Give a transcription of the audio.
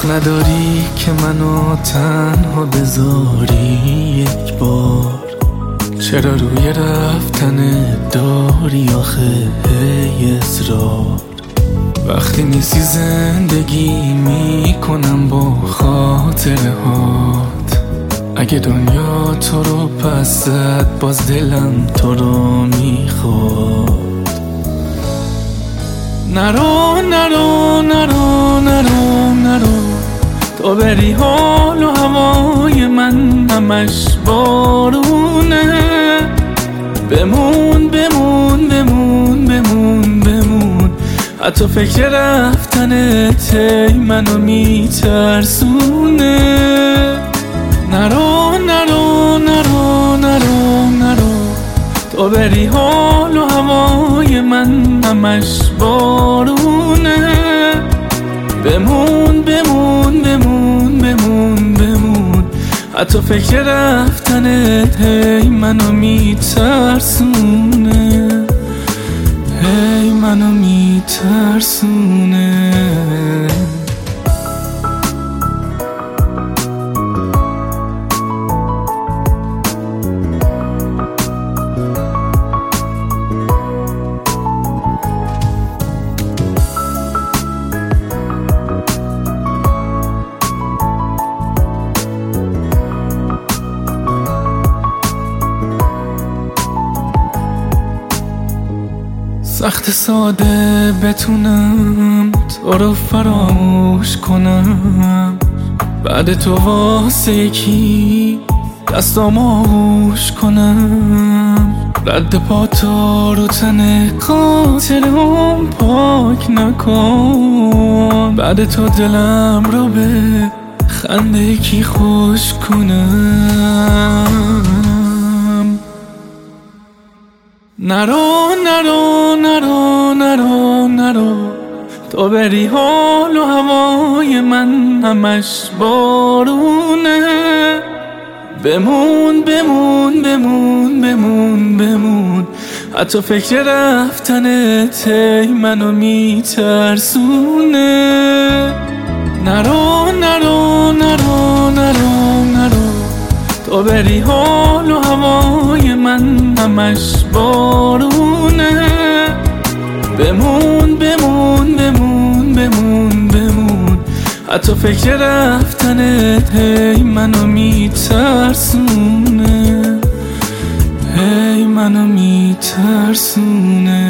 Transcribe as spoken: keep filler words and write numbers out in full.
حق نداری که منو تنها بذاری یک بار. چرا روی رفتن داری آخه هی اصرار؟ وقتی نیستی زندگی میکنم با خاطره هات. اگه دنیا تو رو پس زد باز دلم تو رو میخواد. نرو نرو نرو نرو نرو، تو بری حال و هوای من همش بارونه. بمون بمون بمون بمون بمون، حتی فکر رفتنت هی منو میترسونه. نرو نرو نرو نرو نرو، تو بری حال و هوای من همش بارونه. بمون بمون بمون بمون بمون، حتی فکر رفتنت هی منو میترسونه. هی منو میترسونه. سخت ساده بتونم تو رو فراموش کنم، بعد تو واسه یکی دستام آغوش کنم. رد پا تو رو تن خاطرم پاک نکن، بعد تو دلم رو به خنده یکی خوش کنم. نرو نرو نرو نرو نرو، تو بری حال و هوای من همش بارونه. بمون بمون بمون بمون بمون، حتی فکر رفتنت هی منو میترسونه. نرو نرو نرو نرو نرو، تو بری حال و هوای من همش بارونه. بمون بمون بمون بمون بمون، حتی فکر رفتنت هی منو میترسونه. هی منو میترسونه.